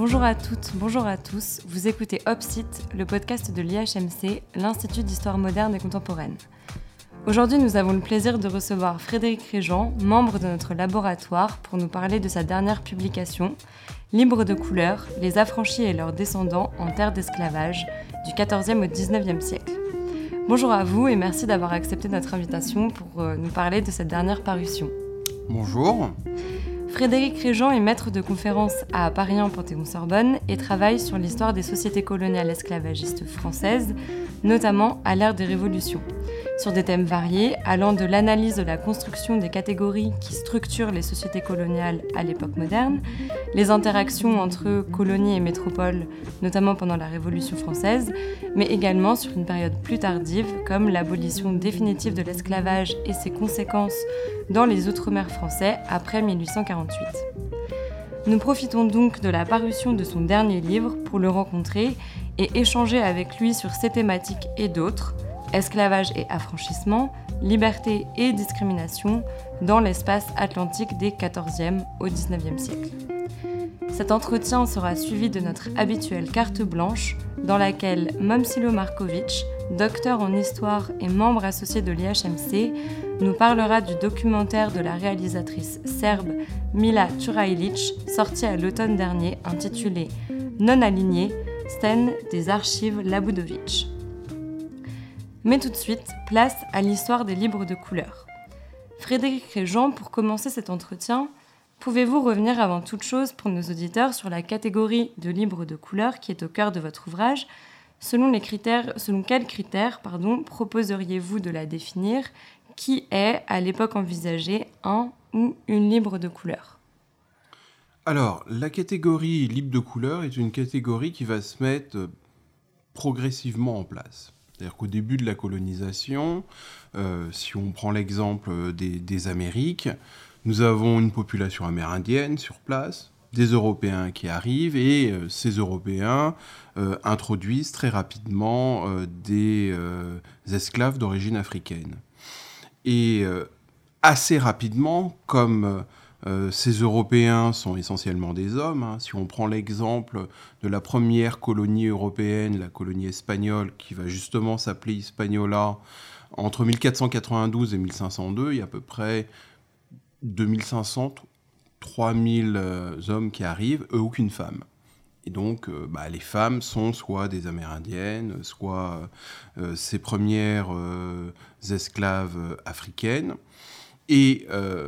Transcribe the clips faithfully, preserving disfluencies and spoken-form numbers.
Bonjour à toutes, bonjour à tous. Vous écoutez Opsite, le podcast de l'I H M C, l'Institut d'Histoire moderne et contemporaine. Aujourd'hui, nous avons le plaisir de recevoir Frédéric Réjean, membre de notre laboratoire, pour nous parler de sa dernière publication, Libre de couleur, les affranchis et leurs descendants en terre d'esclavage, du quatorzième au dix-neuvième siècle. Bonjour à vous et merci d'avoir accepté notre invitation pour nous parler de cette dernière parution. Bonjour. Frédéric Réjean est maître de conférences à Paris en Panthéon-Sorbonne et travaille sur l'histoire des sociétés coloniales esclavagistes françaises, notamment à l'ère des révolutions, sur des thèmes variés allant de l'analyse de la construction des catégories qui structurent les sociétés coloniales à l'époque moderne, les interactions entre colonies et métropoles, notamment pendant la Révolution française, mais également sur une période plus tardive comme l'abolition définitive de l'esclavage et ses conséquences dans les Outre-mer français après mille huit cent quarante-huit. Nous profitons donc de la parution de son dernier livre pour le rencontrer et échanger avec lui sur ces thématiques et d'autres, esclavage et affranchissement, liberté et discrimination dans l'espace atlantique des quatorzième au dix-neuvième siècle. Cet entretien sera suivi de notre habituelle carte blanche dans laquelle Momcilo Marković, docteur en histoire et membre associé de l'I H M C, nous parlera du documentaire de la réalisatrice serbe Mila Ćurajlić, sorti à l'automne dernier, intitulé « Non aligné, scène des archives Labudović ». Mais tout de suite, place à l'histoire des libres de couleur. Frédéric Réjean, pour commencer cet entretien, pouvez-vous revenir avant toute chose pour nos auditeurs sur la catégorie de livres de couleur qui est au cœur de votre ouvrage ? Selon, les critères, selon quels critères pardon, proposeriez-vous de la définir ? Qui est, à l'époque envisagée, un ou une libre de couleur ? Alors, la catégorie libre de couleur est une catégorie qui va se mettre progressivement en place. C'est-à-dire qu'au début de la colonisation, euh, si on prend l'exemple des, des Amériques, nous avons une population amérindienne sur place, des Européens qui arrivent, et euh, ces Européens euh, introduisent très rapidement euh, des euh, esclaves d'origine africaine. Et euh, assez rapidement, comme euh, ces Européens sont essentiellement des hommes, hein, si on prend l'exemple de la première colonie européenne, la colonie espagnole, qui va justement s'appeler Hispaniola, entre mille quatre cent quatre-vingt-douze et mille cinq cent deux, il y a à peu près deux mille cinq cents, trois mille euh, hommes qui arrivent, eux aucune femme. Et donc, euh, bah, les femmes sont soit des Amérindiennes, soit euh, ces premières euh, esclaves euh, africaines. Et euh,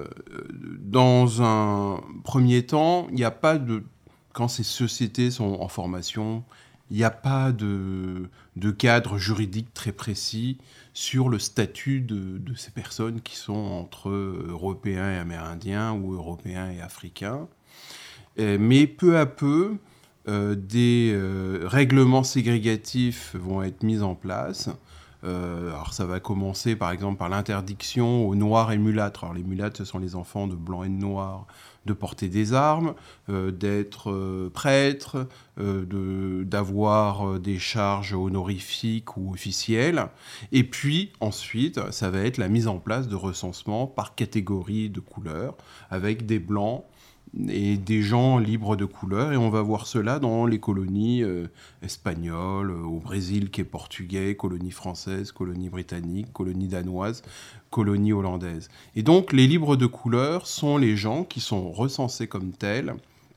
dans un premier temps, il n'y a pas de... Quand ces sociétés sont en formation, il n'y a pas de, de cadre juridique très précis sur le statut de, de ces personnes qui sont entre Européens et Amérindiens ou Européens et Africains. Euh, mais peu à peu, Euh, des euh, règlements ségrégatifs vont être mis en place. Euh, alors ça va commencer par exemple par l'interdiction aux noirs et mulâtres. Alors les mulâtres, ce sont les enfants de blancs et de noirs, de porter des armes, euh, d'être euh, prêtres, euh, de, d'avoir des charges honorifiques ou officielles. Et puis ensuite, ça va être la mise en place de recensements par catégorie de couleurs, avec des blancs et des gens libres de couleur, et on va voir cela dans les colonies euh, espagnoles, euh, au Brésil qui est portugais, colonies françaises, colonies britanniques, colonies danoises, colonies hollandaises. Et donc les libres de couleur sont les gens qui sont recensés comme tels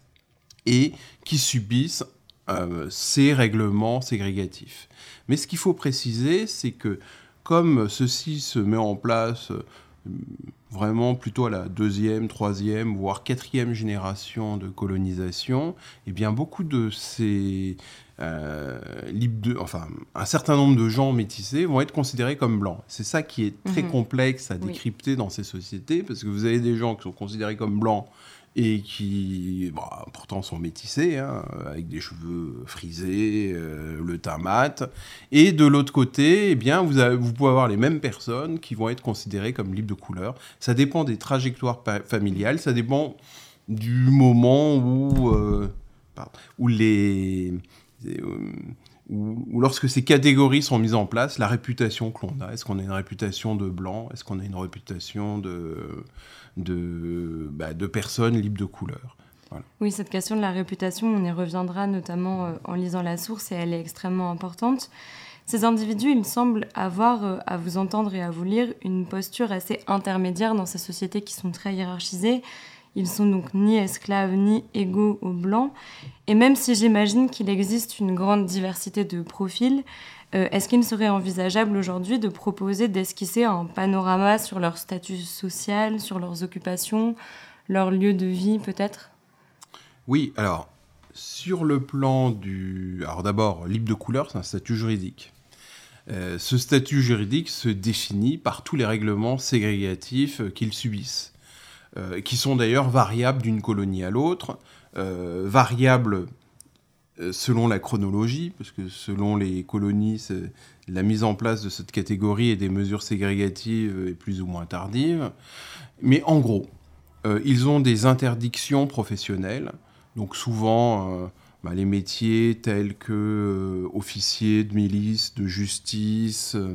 et qui subissent euh, ces règlements ségrégatifs. Mais ce qu'il faut préciser, c'est que comme ceci se met en place euh, vraiment plutôt à la deuxième, troisième, voire quatrième génération de colonisation, eh bien beaucoup de ces euh, libres de, enfin un certain nombre de gens métissés vont être considérés comme blancs. C'est ça qui est très mmh. complexe à décrypter oui. dans ces sociétés, parce que vous avez des gens qui sont considérés comme blancs et qui, bah, pourtant, sont métissés, hein, avec des cheveux frisés, euh, le teint mat. Et de l'autre côté, eh bien, vous, avez, vous pouvez avoir les mêmes personnes qui vont être considérées comme libres de couleur. Ça dépend des trajectoires pa- familiales, ça dépend du moment où, euh, pardon, où les... Euh, Ou, ou lorsque ces catégories sont mises en place, la réputation que l'on a. Est-ce qu'on a une réputation de blanc ? Est-ce qu'on a une réputation de, de, bah, de personnes libres de couleur ? Voilà. Oui, cette question de la réputation, on y reviendra notamment euh, en lisant la source et elle est extrêmement importante. Ces individus, ils semblent avoir, euh, à vous entendre et à vous lire, une posture assez intermédiaire dans ces sociétés qui sont très hiérarchisées. Ils sont donc ni esclaves ni égaux aux blancs. Et même si j'imagine qu'il existe une grande diversité de profils, euh, est-ce qu'il serait envisageable aujourd'hui de proposer d'esquisser un panorama sur leur statut social, sur leurs occupations, leur lieu de vie peut-être ? Oui, alors, sur le plan du... Alors d'abord, libre de couleur, c'est un statut juridique. Euh, ce statut juridique se définit par tous les règlements ségrégatifs euh, qu'ils subissent, euh, qui sont d'ailleurs variables d'une colonie à l'autre, euh, variables euh, selon la chronologie, parce que selon les colonies, c'est... la mise en place de cette catégorie et des mesures ségrégatives est plus ou moins tardive. Mais en gros, euh, ils ont des interdictions professionnelles, donc souvent... Euh, Bah, les métiers tels que euh, officiers de milice, de justice, euh,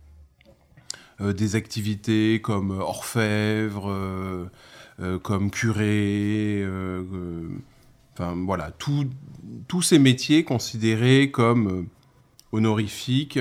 euh, des activités comme orfèvre, euh, euh, comme curé, euh, euh, enfin voilà, tout, tous ces métiers considérés comme euh, honorifiques,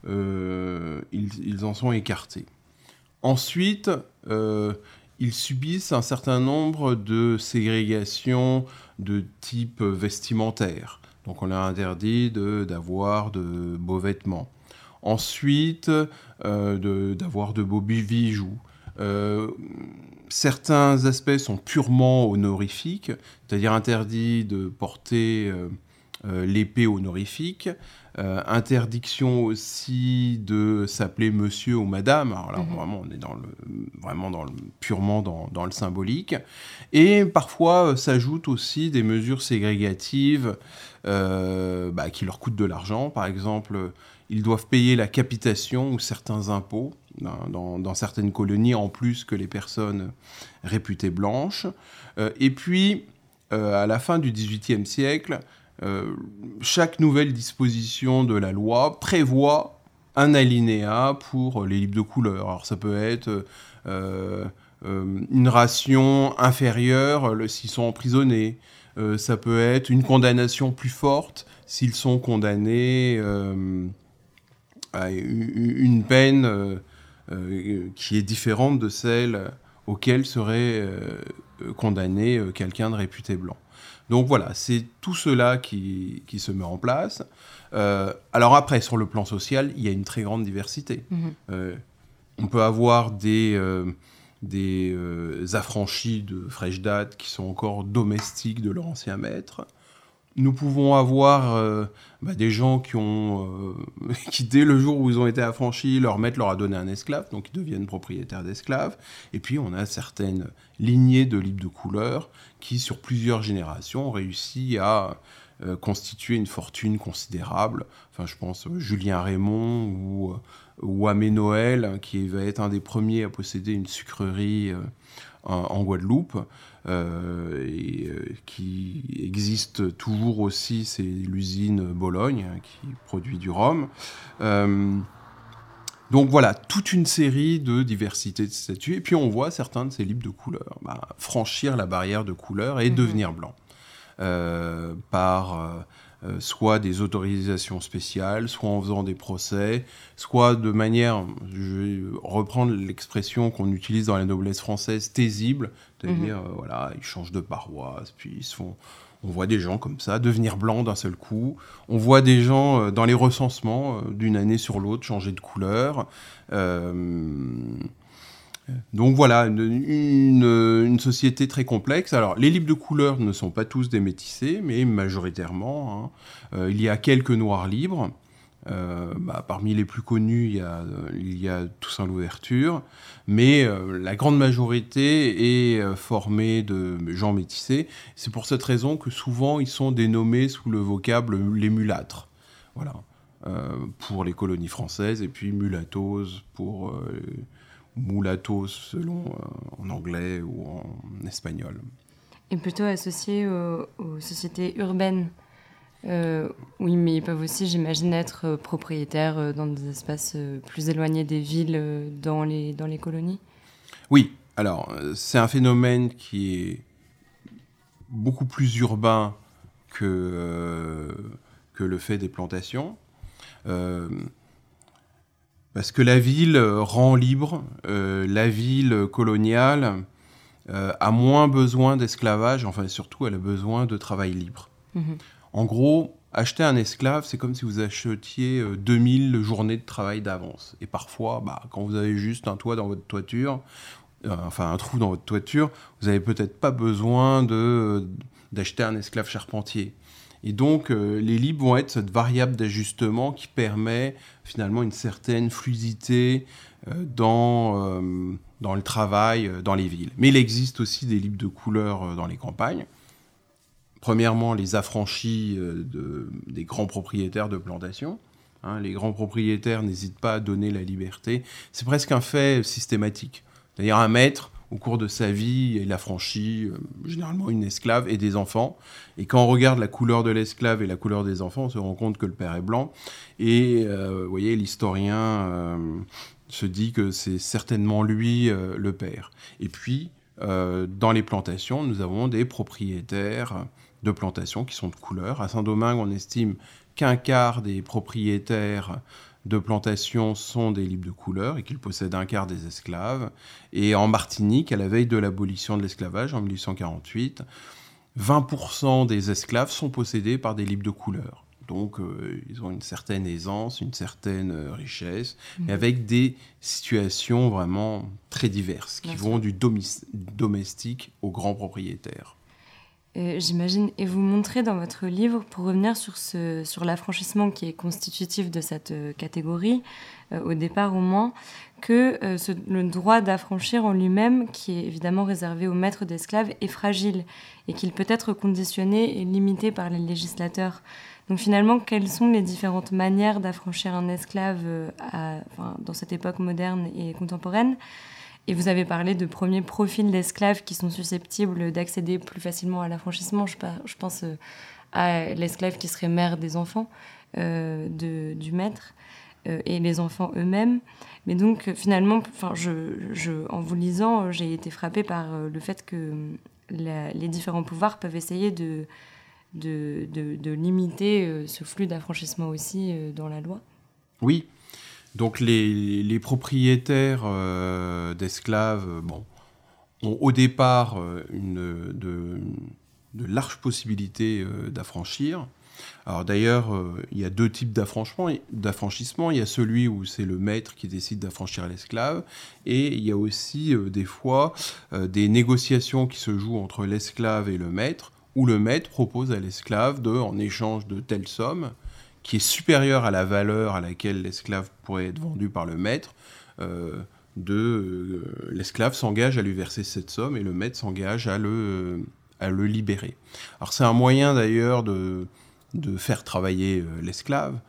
euh, ils, ils en sont écartés. Ensuite, euh, ils subissent un certain nombre de ségrégations de type vestimentaire. Donc on leur interdit de, d'avoir de beaux vêtements. Ensuite, euh, de, d'avoir de beaux bijoux. Euh, certains aspects sont purement honorifiques, c'est-à-dire interdit de porter euh, euh, l'épée honorifique. Euh, interdiction aussi de s'appeler monsieur ou madame. Alors là, mmh. vraiment, on est dans le, vraiment dans le, purement dans, dans le symbolique. Et parfois, euh, s'ajoutent aussi des mesures ségrégatives euh, bah, qui leur coûtent de l'argent. Par exemple, ils doivent payer la capitation ou certains impôts dans, dans, dans certaines colonies, en plus que les personnes réputées blanches. Euh, et puis, euh, à la fin du dix-huitième siècle, Euh, chaque nouvelle disposition de la loi prévoit un alinéa pour les libres de couleur. Alors ça peut être euh, euh, une ration inférieure le, s'ils sont emprisonnés. Euh, ça peut être une condamnation plus forte s'ils sont condamnés euh, à une peine euh, euh, qui est différente de celle auquel serait euh, condamné euh, quelqu'un de réputé blanc. Donc voilà, c'est tout cela qui, qui se met en place. Euh, alors après, sur le plan social, il y a une très grande diversité. Mmh. Euh, on peut avoir des, euh, des euh, affranchis de fraîche date qui sont encore domestiques de leur ancien maître. Nous pouvons avoir euh, bah, des gens qui, ont, euh, qui, dès le jour où ils ont été affranchis, leur maître leur a donné un esclave, donc ils deviennent propriétaires d'esclaves. Et puis, on a certaines lignées de libres de couleur qui, sur plusieurs générations, ont réussi à euh, constituer une fortune considérable. Enfin, je pense à Julien Raymond ou, ou Aimé Noël, qui va être un des premiers à posséder une sucrerie euh, en, en Guadeloupe. Euh, et euh, qui existe toujours aussi, c'est l'usine Bologne hein, qui produit du rhum. Euh, donc voilà, toute une série de diversités de statuts. Et puis on voit certains de ces libres de couleur bah, franchir la barrière de couleur et mmh. devenir blanc. Euh, par euh, euh, soit des autorisations spéciales, soit en faisant des procès, soit de manière, je vais reprendre l'expression qu'on utilise dans la noblesse française, taisible, c'est-à-dire, mmh. euh, voilà, ils changent de paroisse, puis ils se font... On voit des gens comme ça devenir blancs d'un seul coup. On voit des gens euh, dans les recensements, euh, d'une année sur l'autre, changer de couleur. Euh... Donc voilà, une, une, une société très complexe. Alors, les libres de couleur ne sont pas tous des métissés, mais majoritairement. Hein. Euh, il y a quelques noirs libres. Euh, bah, parmi les plus connus, il y a, il y a Toussaint Louverture. Mais euh, la grande majorité est euh, formée de gens métissés. C'est pour cette raison que souvent, ils sont dénommés sous le vocable les mulâtres. Voilà. Euh, pour les colonies françaises, et puis mulattos pour... Euh, mulattos selon euh, en anglais ou en espagnol. Et plutôt associés aux, aux sociétés urbaines. Euh, oui, mais ils peuvent aussi, j'imagine, être propriétaires dans des espaces plus éloignés des villes dans les, dans les colonies. Oui, alors c'est un phénomène qui est beaucoup plus urbain que, euh, que le fait des plantations. Euh, parce que la ville rend libre, euh, la ville coloniale euh, a moins besoin d'esclavage, enfin surtout elle a besoin de travail libre. Mmh. En gros, acheter un esclave, c'est comme si vous achetiez euh, deux mille journées de travail d'avance. Et parfois, bah, quand vous avez juste un toit dans votre toiture, euh, enfin un trou dans votre toiture, vous n'avez peut-être pas besoin de, euh, d'acheter un esclave charpentier. Et donc, euh, les libres vont être cette variable d'ajustement qui permet finalement une certaine fluidité euh, dans, euh, dans le travail, euh, dans les villes. Mais il existe aussi des libres de couleur euh, dans les campagnes. Premièrement, les affranchis euh, de, des grands propriétaires de plantations. Hein, les grands propriétaires n'hésitent pas à donner la liberté. C'est presque un fait systématique. C'est-à-dire un maître, au cours de sa vie, il affranchit euh, généralement une esclave et des enfants. Et quand on regarde la couleur de l'esclave et la couleur des enfants, on se rend compte que le père est blanc. Et euh, vous voyez, l'historien euh, se dit que c'est certainement lui euh, le père. Et puis, euh, dans les plantations, nous avons des propriétaires de plantations qui sont de couleur. À Saint-Domingue, on estime qu'un quart des propriétaires de plantations sont des libres de couleur et qu'ils possèdent un quart des esclaves. Et en Martinique, à la veille de l'abolition de l'esclavage, en dix-huit cent quarante-huit, vingt pour cent des esclaves sont possédés par des libres de couleur. Donc, euh, ils ont une certaine aisance, une certaine euh, richesse, mmh. mais avec des situations vraiment très diverses, qui Bien vont sûr. du domi- domestique aux grands propriétaires. Euh, j'imagine, et vous montrez dans votre livre, pour revenir sur, ce, sur l'affranchissement qui est constitutif de cette euh, catégorie, euh, au départ au moins, que euh, ce, le droit d'affranchir en lui-même, qui est évidemment réservé aux maîtres d'esclaves, est fragile et qu'il peut être conditionné et limité par les législateurs. Donc finalement, quelles sont les différentes manières d'affranchir un esclave euh, à, enfin, dans cette époque moderne et contemporaine ? Et vous avez parlé de premiers profils d'esclaves qui sont susceptibles d'accéder plus facilement à l'affranchissement. Je, je pense à l'esclave qui serait mère des enfants euh, de, du maître euh, et les enfants eux-mêmes. Mais donc, finalement, je, je, en vous lisant, j'ai été frappée par le fait que la, les différents pouvoirs peuvent essayer de, de, de, de limiter ce flux d'affranchissement aussi dans la loi. Oui. Donc les, les propriétaires euh, d'esclaves bon, ont au départ euh, une, de, de larges possibilités euh, d'affranchir. Alors d'ailleurs, euh, il y a deux types d'affranchissement. d'affranchissement. Il y a celui où c'est le maître qui décide d'affranchir l'esclave, et il y a aussi euh, des fois euh, des négociations qui se jouent entre l'esclave et le maître, où le maître propose à l'esclave, de, en échange de telle somme, qui est supérieure à la valeur à laquelle l'esclave pourrait être vendu par le maître, euh, de, euh, l'esclave s'engage à lui verser cette somme et le maître s'engage à le, à le libérer. Alors c'est un moyen d'ailleurs de, de faire travailler euh, l'esclave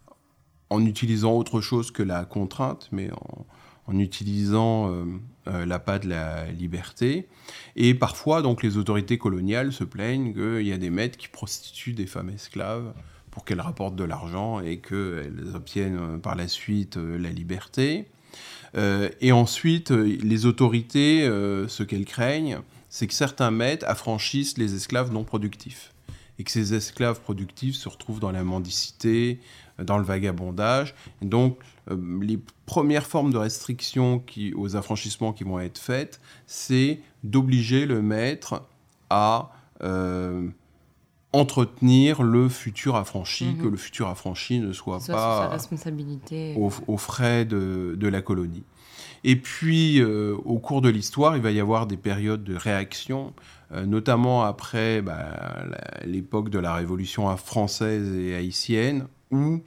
en utilisant autre chose que la contrainte, mais en, en utilisant euh, euh, l'appât de la liberté. Et parfois, donc, les autorités coloniales se plaignent qu'il y a des maîtres qui prostituent des femmes esclaves pour qu'elles rapportent de l'argent et qu'elles obtiennent par la suite euh, la liberté. Euh, et ensuite, les autorités, euh, ce qu'elles craignent, c'est que certains maîtres affranchissent les esclaves non productifs. Et que ces esclaves productifs se retrouvent dans la mendicité, dans le vagabondage. Et donc, euh, les premières formes de restrictions qui, aux affranchissements qui vont être faites, c'est d'obliger le maître à... Euh, entretenir le futur affranchi, mmh. que le futur affranchi ne soit, soit pas sa responsabilité. Aux, aux frais de, de la colonie. Et puis, euh, au cours de l'histoire, il va y avoir des périodes de réaction, euh, notamment après bah, la, l'époque de la Révolution française et haïtienne, où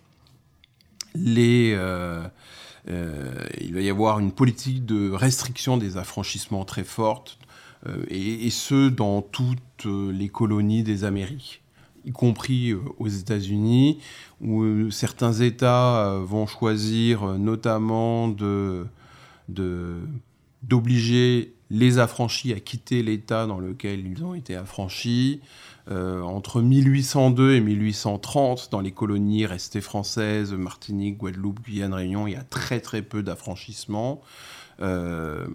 les, euh, euh, il va y avoir une politique de restriction des affranchissements très forte, euh, et, et ce, dans toutes les colonies des Amériques, y compris aux États-Unis, où certains États vont choisir notamment de, de, d'obliger les affranchis à quitter l'État dans lequel ils ont été affranchis. Euh, entre mille huit cent deux et mille huit cent trente, dans les colonies restées françaises, Martinique, Guadeloupe, Guyane, Réunion, il y a très très peu d'affranchissements. Euh,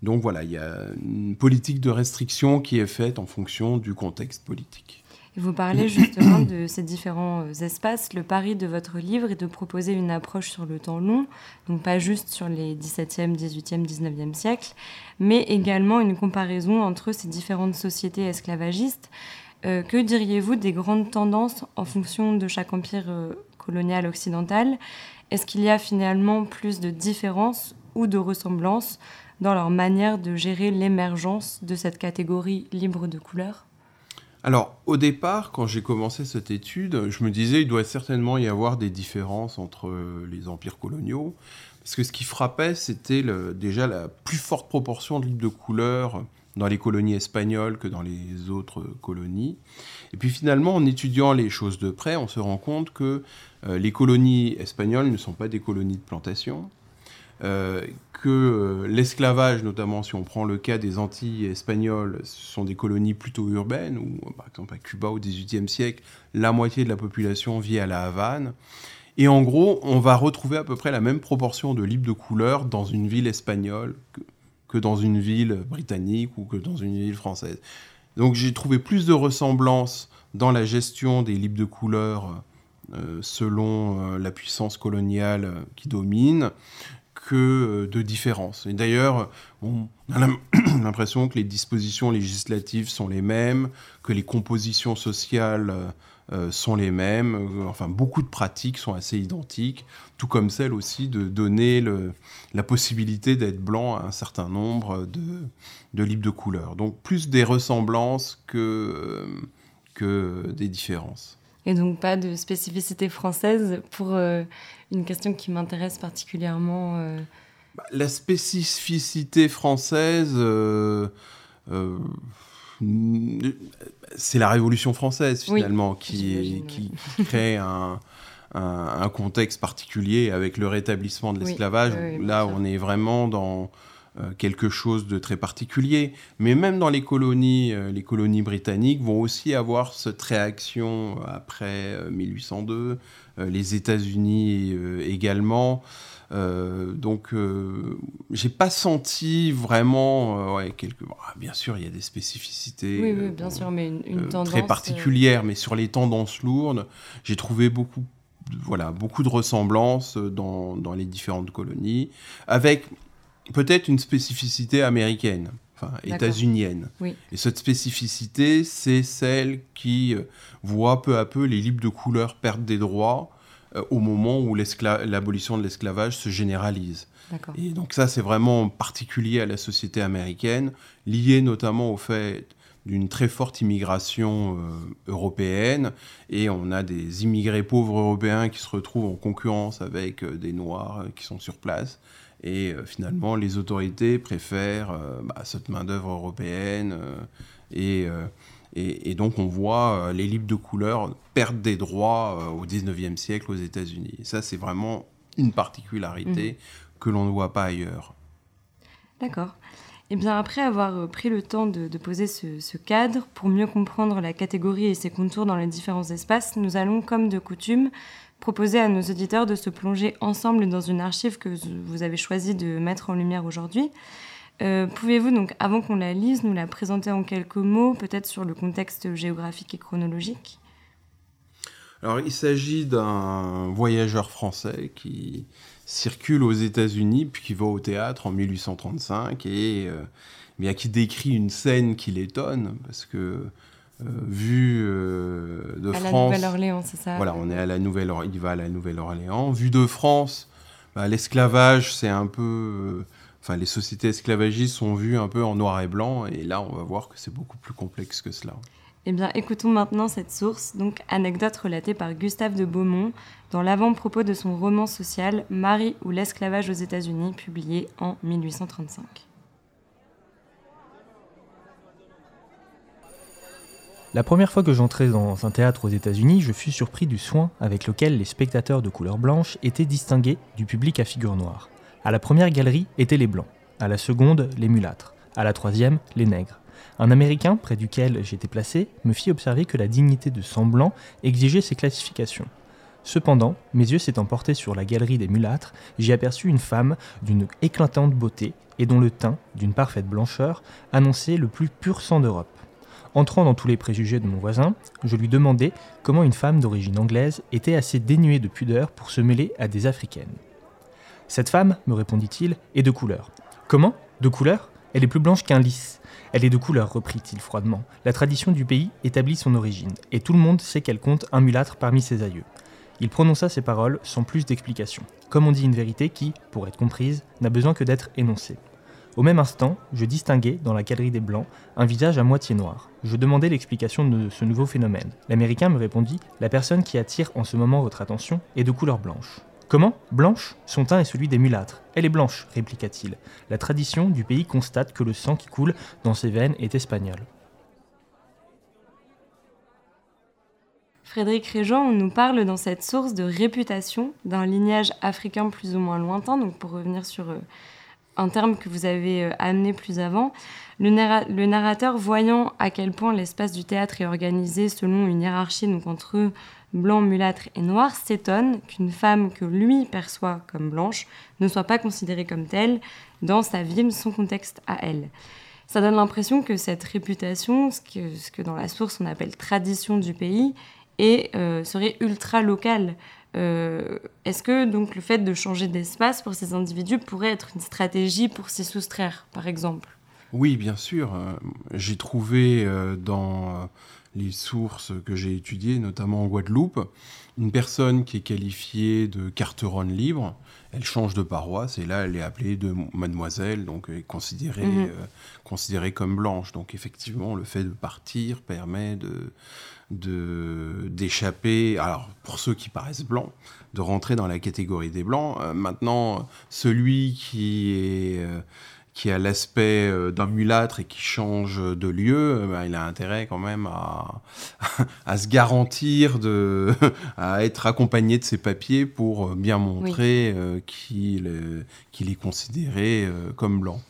Donc voilà, il y a une politique de restriction qui est faite en fonction du contexte politique. Et vous parlez justement de ces différents espaces. Le pari de votre livre est de proposer une approche sur le temps long, donc pas juste sur les dix-septième, dix-huitième, dix-neuvième siècles, mais également une comparaison entre ces différentes sociétés esclavagistes. Euh, que diriez-vous des grandes tendances en fonction de chaque empire euh, colonial occidental ? Est-ce qu'il y a finalement plus de différences ou de ressemblances dans leur manière de gérer l'émergence de cette catégorie libre de couleur ? Alors, au départ, quand j'ai commencé cette étude, je me disais il doit certainement y avoir des différences entre les empires coloniaux, parce que ce qui frappait, c'était le, déjà la plus forte proportion de libres de couleur dans les colonies espagnoles que dans les autres colonies. Et puis finalement, en étudiant les choses de près, on se rend compte que euh, les colonies espagnoles ne sont pas des colonies de plantation, Euh, que euh, l'esclavage, notamment si on prend le cas des Antilles espagnoles, ce sont des colonies plutôt urbaines, où par exemple à Cuba au dix-huitième siècle, la moitié de la population vit à La Havane. Et en gros, on va retrouver à peu près la même proportion de libres de couleur dans une ville espagnole que, que dans une ville britannique ou que dans une ville française. Donc j'ai trouvé plus de ressemblances dans la gestion des libres de couleur euh, selon euh, la puissance coloniale qui domine, que de différences. Et d'ailleurs, on a l'impression que les dispositions législatives sont les mêmes, que les compositions sociales euh, sont les mêmes. Enfin, beaucoup de pratiques sont assez identiques, tout comme celle aussi de donner le, la possibilité d'être blanc à un certain nombre de, de libres de couleur. Donc, plus des ressemblances que, que des différences. Et donc pas de spécificité française pour euh, une question qui m'intéresse particulièrement. Euh... La spécificité française, euh, euh, c'est la Révolution française finalement, oui, qui, est, qui oui. crée un, un, un contexte particulier avec le rétablissement de l'esclavage. Oui, oui, Là, on est vraiment dans euh, quelque chose de très particulier. Mais même dans les colonies, euh, les colonies britanniques vont aussi avoir cette réaction après euh, mille huit cent deux, euh, les États-Unis euh, également. Euh, donc, euh, j'ai pas senti vraiment, euh, ouais, quelques. Bon, bien sûr, il y a des spécificités, oui, oui, bien euh, sûr, mais une, une euh, tendance très particulières, euh... mais sur les tendances lourdes, j'ai trouvé beaucoup, voilà, beaucoup de ressemblances dans, dans les différentes colonies, avec peut-être une spécificité américaine, enfin états-unienne. Oui. Et cette spécificité, c'est celle qui voit peu à peu les libres de couleur perdre des droits euh, au moment où l'abolition de l'esclavage se généralise. D'accord. Et donc ça, c'est vraiment particulier à la société américaine, lié notamment au fait d'une très forte immigration euh, européenne, et on a des immigrés pauvres européens qui se retrouvent en concurrence avec euh, des Noirs euh, qui sont sur place. Et euh, finalement, les autorités préfèrent euh, bah, cette main-d'œuvre européenne. Euh, et, euh, et, et donc, on voit euh, les libres de couleur perdre des droits euh, au dix-neuvième siècle aux États-Unis. Et ça, c'est vraiment une particularité mmh. que l'on ne voit pas ailleurs. D'accord. Et bien, après avoir pris le temps de, de poser ce, ce cadre, pour mieux comprendre la catégorie et ses contours dans les différents espaces, nous allons, comme de coutume, proposer à nos auditeurs de se plonger ensemble dans une archive que vous avez choisi de mettre en lumière aujourd'hui. Euh, pouvez-vous donc, avant qu'on la lise, nous la présenter en quelques mots, peut-être sur le contexte géographique et chronologique ? Alors, il s'agit d'un voyageur français qui circule aux États-Unis, puis qui va au théâtre en mille huit cent trente-cinq, et euh, bien, qui décrit une scène qui l'étonne, parce que Euh, vu euh, de à France... À la Nouvelle-Orléans, c'est ça ? Voilà, on est à la Nouvelle, il va à la Nouvelle-Orléans. Vu de France, bah, l'esclavage, c'est un peu... Euh, enfin, les sociétés esclavagistes sont vues un peu en noir et blanc, et là, on va voir que c'est beaucoup plus complexe que cela. Eh bien, écoutons maintenant cette source, donc anecdote relatée par Gustave de Beaumont dans l'avant-propos de son roman social « Marie ou l'esclavage aux États-Unis », publié en mille huit cent trente-cinq. La première fois que j'entrais dans un théâtre aux États-Unis, je fus surpris du soin avec lequel les spectateurs de couleur blanche étaient distingués du public à figure noire. À la première galerie étaient les blancs, à la seconde les mulâtres, à la troisième les nègres. Un Américain, près duquel j'étais placé, me fit observer que la dignité de sang blanc exigeait ces classifications. Cependant, mes yeux s'étant portés sur la galerie des mulâtres, j'y aperçus une femme d'une éclatante beauté et dont le teint, d'une parfaite blancheur, annonçait le plus pur sang d'Europe. Entrant dans tous les préjugés de mon voisin, je lui demandai comment une femme d'origine anglaise était assez dénuée de pudeur pour se mêler à des africaines. « Cette femme, me répondit-il, est de couleur. »« Comment ? De couleur ? Elle est plus blanche qu'un lys. »« Elle est de couleur, reprit-il froidement. La tradition du pays établit son origine, et tout le monde sait qu'elle compte un mulâtre parmi ses aïeux. » Il prononça ces paroles sans plus d'explication, comme on dit une vérité qui, pour être comprise, n'a besoin que d'être énoncée. Au même instant, je distinguai, dans la galerie des Blancs, un visage à moitié noir. Je demandai l'explication de ce nouveau phénomène. L'Américain me répondit « La personne qui attire en ce moment votre attention est de couleur blanche. »« Comment ? Blanche ? Son teint est celui des mulâtres. Elle est blanche, répliqua-t-il. La tradition du pays constate que le sang qui coule dans ses veines est espagnol. » Frédéric Réjean, on nous parle dans cette source de réputation d'un lignage africain plus ou moins lointain. Donc pour revenir sur euh, un terme que vous avez euh, amené plus avant, le, narra- le narrateur, voyant à quel point l'espace du théâtre est organisé selon une hiérarchie donc entre blanc, mulâtre et noir, s'étonne qu'une femme que lui perçoit comme blanche ne soit pas considérée comme telle dans sa ville, son contexte à elle. Ça donne l'impression que cette réputation, ce que, ce que dans la source on appelle tradition du pays, et euh, serait ultra local. Euh, est-ce que donc le fait de changer d'espace pour ces individus pourrait être une stratégie pour s'y soustraire, par exemple ? Oui, bien sûr. Euh, j'ai trouvé euh, dans euh, les sources que j'ai étudiées, notamment en Guadeloupe, une personne qui est qualifiée de carteronne libre. Elle change de paroisse et là, elle est appelée de mademoiselle, donc elle est considérée, mmh. euh, considérée comme blanche. Donc effectivement, le fait de partir permet de... De, d'échapper, alors pour ceux qui paraissent blancs, de rentrer dans la catégorie des blancs. Euh, maintenant, celui qui, est, euh, qui a l'aspect euh, d'un mulâtre et qui change de lieu, euh, bah, il a intérêt quand même à, à se garantir, de, à être accompagné de ses papiers pour bien montrer oui. euh, qu'il, euh, qu'il est considéré euh, comme blanc.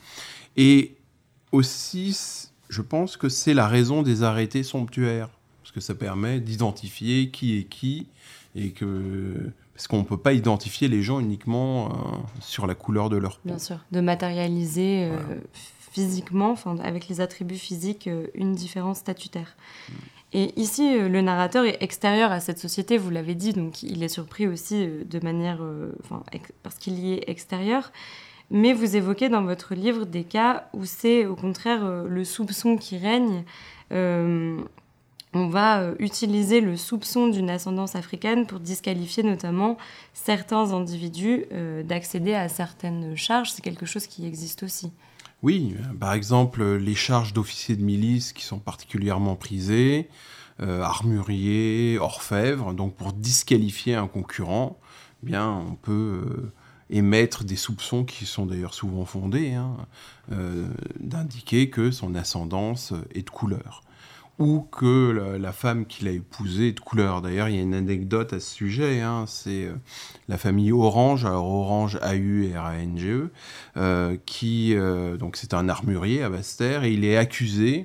Et aussi, je pense que c'est la raison des arrêtés somptuaires. Parce que ça permet d'identifier qui est qui, et que, parce qu'on ne peut pas identifier les gens uniquement euh, sur la couleur de leur peau. Bien sûr, de matérialiser euh, voilà. physiquement, avec les attributs physiques, euh, une différence statutaire. Mmh. Et ici, euh, le narrateur est extérieur à cette société, vous l'avez dit, donc il est surpris aussi euh, de manière, euh, ex- parce qu'il y est extérieur. Mais vous évoquez dans votre livre des cas où c'est au contraire euh, le soupçon qui règne. Euh, On va utiliser le soupçon d'une ascendance africaine pour disqualifier notamment certains individus euh, d'accéder à certaines charges. C'est quelque chose qui existe aussi. Oui, par exemple, les charges d'officiers de milice qui sont particulièrement prisées, euh, armuriers, orfèvres. Donc pour disqualifier un concurrent, eh bien, on peut euh, émettre des soupçons qui sont d'ailleurs souvent fondés, hein, euh, d'indiquer que son ascendance est de couleur. Ou que la, la femme qu'il a épousée est de couleur. D'ailleurs, il y a une anecdote à ce sujet, hein, c'est euh, la famille Orange, alors Orange A U R A N G E, euh, qui, euh, donc c'est un armurier à Basse-Terre, et il est accusé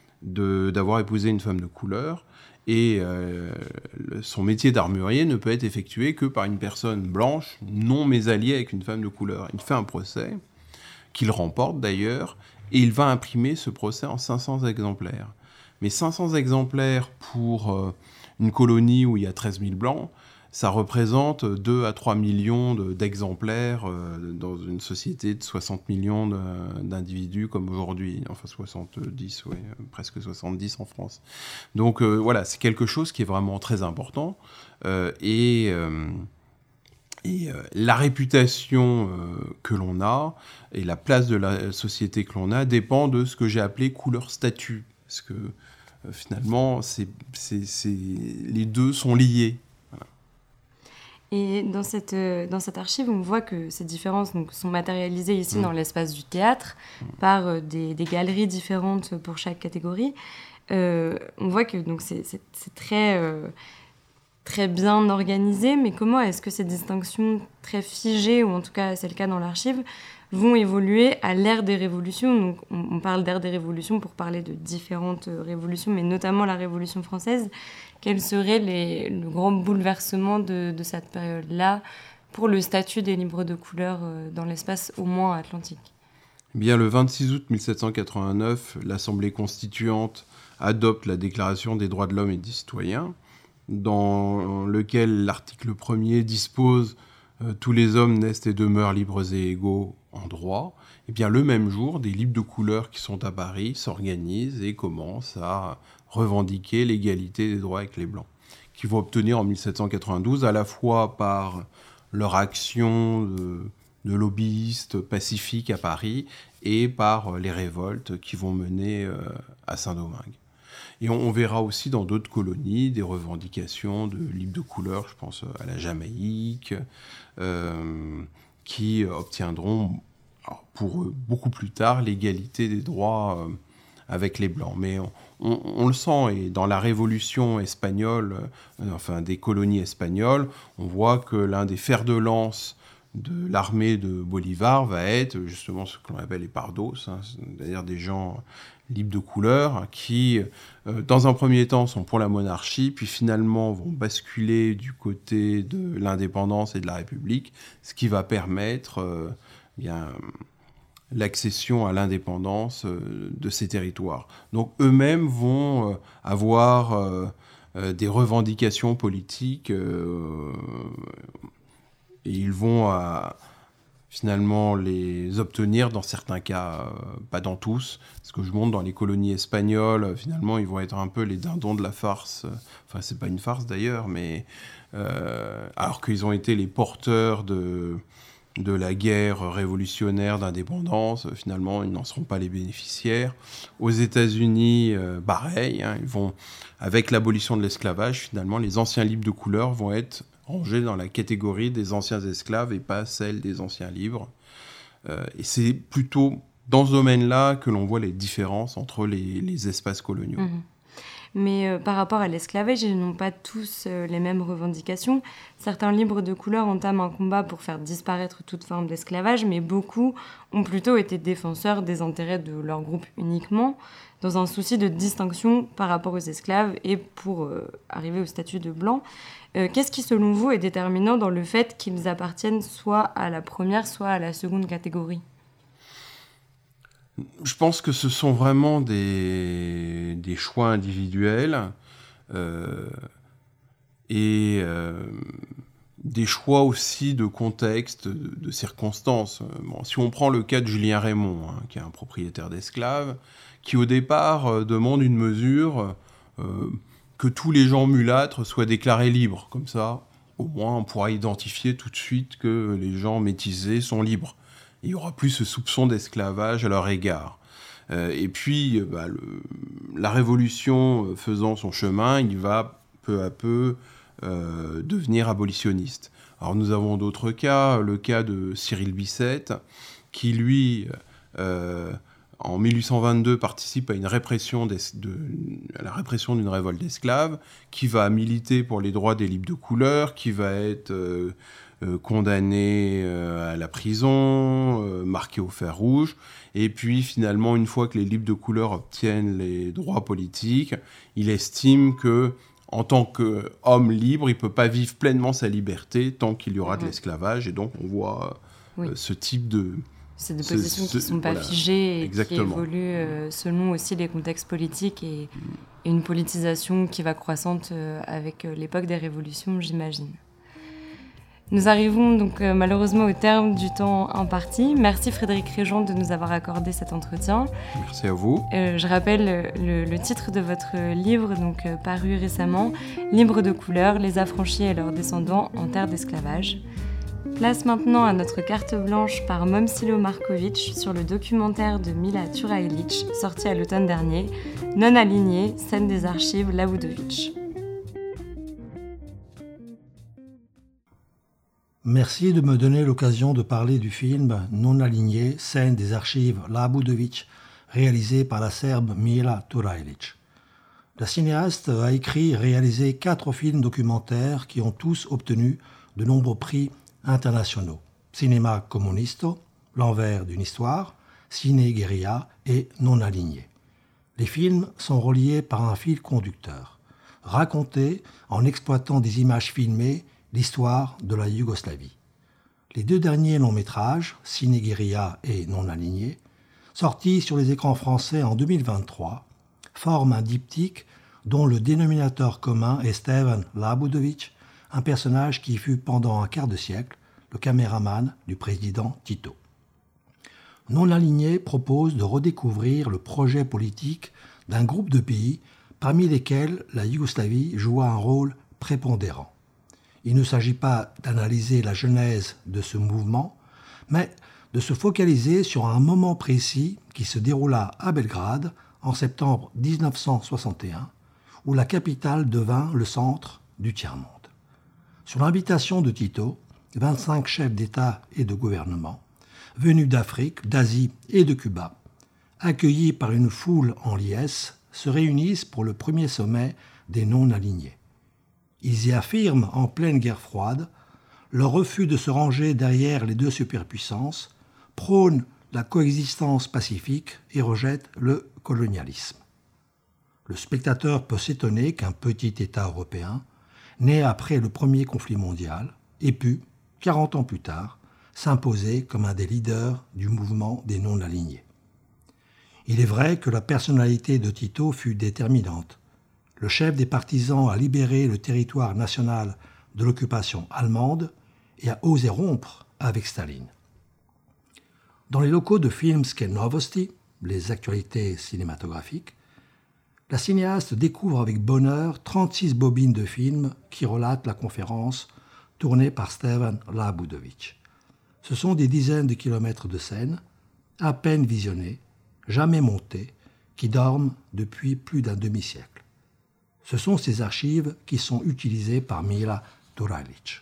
de, d'avoir épousé une femme de couleur, et euh, le, son métier d'armurier ne peut être effectué que par une personne blanche, non mésalliée avec une femme de couleur. Il fait un procès, qu'il remporte d'ailleurs, et il va imprimer ce procès en cinq cents exemplaires. Mais cinq cents exemplaires pour euh, une colonie où il y a treize mille blancs, ça représente deux à trois millions de, d'exemplaires euh, dans une société de soixante millions de, d'individus comme aujourd'hui. Enfin soixante-dix, oui, presque soixante-dix en France. Donc euh, voilà, c'est quelque chose qui est vraiment très important. Euh, et euh, et euh, la réputation euh, que l'on a et la place de la société que l'on a dépend de ce que j'ai appelé couleur-statut. Parce que euh, finalement, c'est, c'est, c'est... les deux sont liés. Voilà. Et dans cette, euh, dans cette archive, on voit que ces différences donc, sont matérialisées ici mmh. dans l'espace du théâtre, mmh. par euh, des, des galeries différentes pour chaque catégorie. Euh, on voit que donc, c'est, c'est, c'est très, euh, très bien organisées, mais comment est-ce que ces distinctions très figées, ou en tout cas c'est le cas dans l'archive, vont évoluer à l'ère des révolutions? Donc, on, on parle d'ère des révolutions pour parler de différentes révolutions, mais notamment la Révolution française. Quel serait les, le grand bouleversement de, de cette période-là pour le statut des libres de couleur dans l'espace au moins atlantique? Eh bien, le vingt-six août mille sept cent quatre-vingt-neuf, l'Assemblée constituante adopte la Déclaration des droits de l'homme et des citoyens, dans lequel l'article premier dispose euh, « Tous les hommes naissent et demeurent libres et égaux en droit ». Eh bien, le même jour, des libres de couleur qui sont à Paris s'organisent et commencent à revendiquer l'égalité des droits avec les Blancs, qui vont obtenir en mille sept cent quatre-vingt-douze à la fois par leur action de, de lobbyistes pacifiques à Paris et par les révoltes qui vont mener euh, à Saint-Domingue. Et on, on verra aussi dans d'autres colonies des revendications de libres de couleur, je pense à la Jamaïque, euh, qui obtiendront alors pour eux, beaucoup plus tard l'égalité des droits euh, avec les Blancs. Mais on, on, on le sent, et dans la révolution espagnole, euh, enfin des colonies espagnoles, on voit que l'un des fers de lance de l'armée de Bolivar va être justement ce que l'on appelle les pardos, hein, c'est-à-dire des gens libres de couleur qui, euh, dans un premier temps, sont pour la monarchie, puis finalement vont basculer du côté de l'indépendance et de la République, ce qui va permettre euh, bien, l'accession à l'indépendance euh, de ces territoires. Donc eux-mêmes vont euh, avoir euh, euh, des revendications politiques euh, et ils vont à, finalement les obtenir dans certains cas, euh, pas dans tous. Ce que je montre dans les colonies espagnoles, euh, finalement, ils vont être un peu les dindons de la farce. Enfin, c'est pas une farce d'ailleurs, mais euh, alors qu'ils ont été les porteurs de, de la guerre révolutionnaire d'indépendance, euh, finalement, ils n'en seront pas les bénéficiaires. Aux États-Unis, euh, pareil, hein, ils vont, avec l'abolition de l'esclavage, finalement, les anciens libres de couleur vont être rangés dans la catégorie des anciens esclaves et pas celle des anciens libres. Euh, et c'est plutôt dans ce domaine-là que l'on voit les différences entre les, les espaces coloniaux. Mmh. Mais euh, par rapport à l'esclavage, ils n'ont pas tous euh, les mêmes revendications. Certains libres de couleur entament un combat pour faire disparaître toute forme d'esclavage, mais beaucoup ont plutôt été défenseurs des intérêts de leur groupe uniquement, dans un souci de distinction par rapport aux esclaves et pour euh, arriver au statut de blanc. Euh, qu'est-ce qui, selon vous, est déterminant dans le fait qu'ils appartiennent soit à la première, soit à la seconde catégorie ? Je pense que ce sont vraiment des, des choix individuels euh, et euh, des choix aussi de contexte, de, de circonstances. Bon, si on prend le cas de Julien Raymond, hein, qui est un propriétaire d'esclaves, qui au départ euh, demande une mesure euh, que tous les gens mulâtres soient déclarés libres. Comme ça, au moins, on pourra identifier tout de suite que les gens métisés sont libres. Il n'y aura plus ce soupçon d'esclavage à leur égard. Euh, et puis, bah, le, la Révolution faisant son chemin, il va peu à peu euh, devenir abolitionniste. Alors nous avons d'autres cas, le cas de Cyril Bicêtre, qui lui, euh, en mille huit cent vingt-deux, participe à, une répression de, à la répression d'une révolte d'esclaves, qui va militer pour les droits des libres de couleur, qui va être... Euh, Euh, condamné euh, à la prison, euh, marqué au fer rouge, et puis finalement, une fois que les libres de couleur obtiennent les droits politiques, il estime que, en tant qu'homme libre, il ne peut pas vivre pleinement sa liberté tant qu'il y aura mmh. de l'esclavage, et donc on voit euh, oui. ce type de... C'est des positions ce, qui ne sont pas voilà, figées et exactement. Qui évoluent euh, selon aussi les contextes politiques et, et une politisation qui va croissante euh, avec euh, l'époque des révolutions, j'imagine. Nous arrivons donc euh, malheureusement au terme du temps imparti. Merci Frédéric Réjean de nous avoir accordé cet entretien. Merci à vous. Euh, je rappelle le, le titre de votre livre, donc euh, paru récemment, Libres de couleur, les affranchis et leurs descendants en terre d'esclavage. Place maintenant à notre carte blanche par Momčilo Marković sur le documentaire de Mila Turajlić, sorti à l'automne dernier, Non aligné, scène des archives Labudović. Merci de me donner l'occasion de parler du film Non aligné, scène des archives Labudović, réalisé par la Serbe Mila Turajlić. La cinéaste a écrit et réalisé quatre films documentaires qui ont tous obtenu de nombreux prix internationaux. Cinema Comunisto, L'envers d'une histoire, Ciné Guérilla et Non aligné. Les films sont reliés par un fil conducteur, raconter, en exploitant des images filmées, l'histoire de la Yougoslavie. Les deux derniers longs métrages, Ciné Guérilla et Non aligné, sortis sur les écrans français en deux mille vingt-trois, forment un diptyque dont le dénominateur commun est Stevan Labudovic, un personnage qui fut pendant un quart de siècle le caméraman du président Tito. Non aligné propose de redécouvrir le projet politique d'un groupe de pays parmi lesquels la Yougoslavie joua un rôle prépondérant. Il ne s'agit pas d'analyser la genèse de ce mouvement, mais de se focaliser sur un moment précis qui se déroula à Belgrade en septembre dix-neuf cent soixante et un, où la capitale devint le centre du tiers-monde. Sur l'invitation de Tito, vingt-cinq chefs d'État et de gouvernement, venus d'Afrique, d'Asie et de Cuba, accueillis par une foule en liesse, se réunissent pour le premier sommet des non-alignés. Ils y affirment, en pleine guerre froide, leur refus de se ranger derrière les deux superpuissances, prônent la coexistence pacifique et rejettent le colonialisme. Le spectateur peut s'étonner qu'un petit État européen, né après le premier conflit mondial, ait pu, quarante ans plus tard, s'imposer comme un des leaders du mouvement des non-alignés. Il est vrai que la personnalité de Tito fut déterminante. Le chef des partisans a libéré le territoire national de l'occupation allemande et a osé rompre avec Staline. Dans les locaux de Filmske Novosti, les actualités cinématographiques, la cinéaste découvre avec bonheur trente-six bobines de films qui relatent la conférence tournée par Stevan Labudovic. Ce sont des dizaines de kilomètres de scènes, à peine visionnées, jamais montées, qui dorment depuis plus d'un demi-siècle. Ce sont ces archives qui sont utilisées par Mila Turajlić.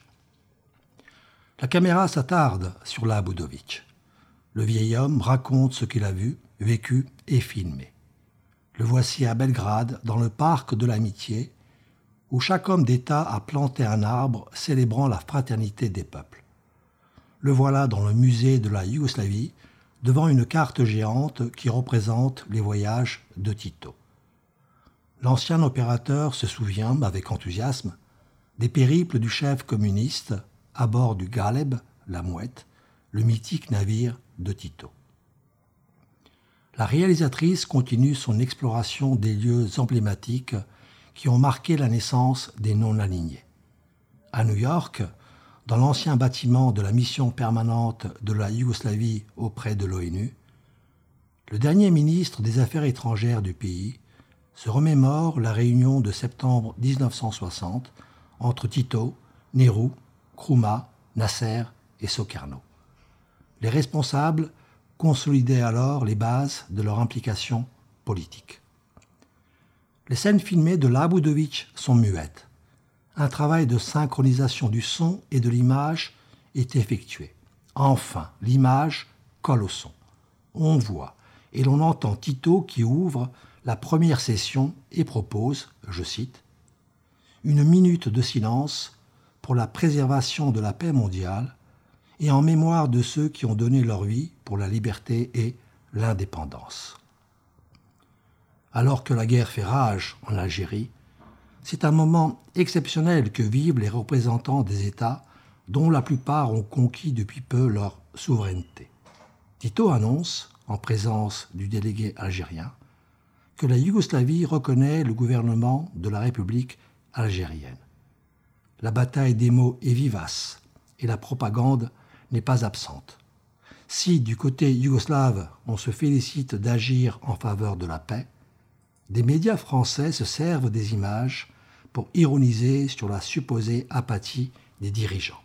La caméra s'attarde sur Labudovic. Le vieil homme raconte ce qu'il a vu, vécu et filmé. Le voici à Belgrade, dans le parc de l'amitié, où chaque homme d'État a planté un arbre célébrant la fraternité des peuples. Le voilà dans le musée de la Yougoslavie, devant une carte géante qui représente les voyages de Tito. L'ancien opérateur se souvient, avec enthousiasme, des périples du chef communiste à bord du Galeb, la Mouette, le mythique navire de Tito. La réalisatrice continue son exploration des lieux emblématiques qui ont marqué la naissance des non-alignés. À New York, dans l'ancien bâtiment de la mission permanente de la Yougoslavie auprès de l'ONU, le dernier ministre des Affaires étrangères du pays se remémore la réunion de septembre dix-neuf cent soixante entre Tito, Nehru, Nkrumah, Nasser et Sukarno. Les responsables consolidaient alors les bases de leur implication politique. Les scènes filmées de Labudovic sont muettes. Un travail de synchronisation du son et de l'image est effectué. Enfin, l'image colle au son. On voit et l'on entend Tito qui ouvre la première session et propose, je cite, « une minute de silence pour la préservation de la paix mondiale et en mémoire de ceux qui ont donné leur vie pour la liberté et l'indépendance. » Alors que la guerre fait rage en Algérie, c'est un moment exceptionnel que vivent les représentants des États dont la plupart ont conquis depuis peu leur souveraineté. Tito annonce, en présence du délégué algérien, que la Yougoslavie reconnaît le gouvernement de la République algérienne. La bataille des mots est vivace et la propagande n'est pas absente. Si, du côté yougoslave, on se félicite d'agir en faveur de la paix, des médias français se servent des images pour ironiser sur la supposée apathie des dirigeants.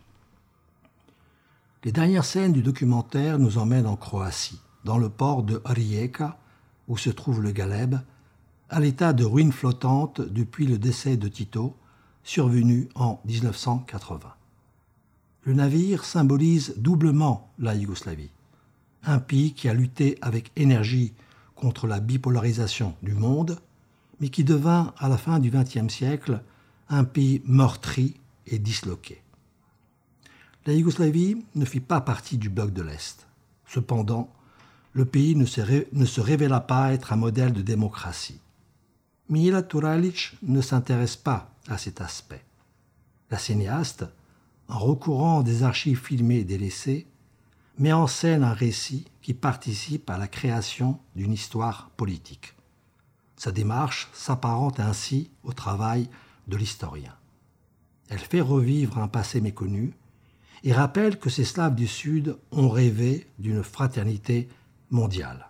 Les dernières scènes du documentaire nous emmènent en Croatie, dans le port de Rijeka, où se trouve le Galeb, à l'état de ruine flottante depuis le décès de Tito, survenu en dix-neuf cent quatre-vingts. Le navire symbolise doublement la Yougoslavie, un pays qui a lutté avec énergie contre la bipolarisation du monde, mais qui devint à la fin du vingtième siècle un pays meurtri et disloqué. La Yougoslavie ne fit pas partie du bloc de l'Est. Cependant, le pays ne se, ré... ne se révéla pas être un modèle de démocratie. Mila Turalic ne s'intéresse pas à cet aspect. La cinéaste, en recourant à des archives filmées délaissées, met en scène un récit qui participe à la création d'une histoire politique. Sa démarche s'apparente ainsi au travail de l'historien. Elle fait revivre un passé méconnu et rappelle que ces Slaves du Sud ont rêvé d'une fraternité mondiale.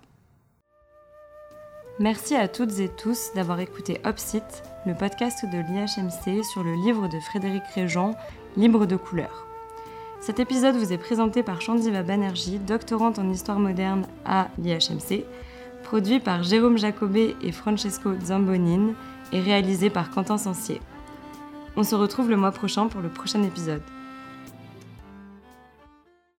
Merci à toutes et tous d'avoir écouté Opsite, le podcast de l'I H M C sur le livre de Frédéric Réjean, Libre de couleur. Cet épisode vous est présenté par Chandiva Banerjee, doctorante en histoire moderne à l'I H M C, produit par Jérôme Jacobet et Francesco Zambonin et réalisé par Quentin Sancier. On se retrouve le mois prochain pour le prochain épisode.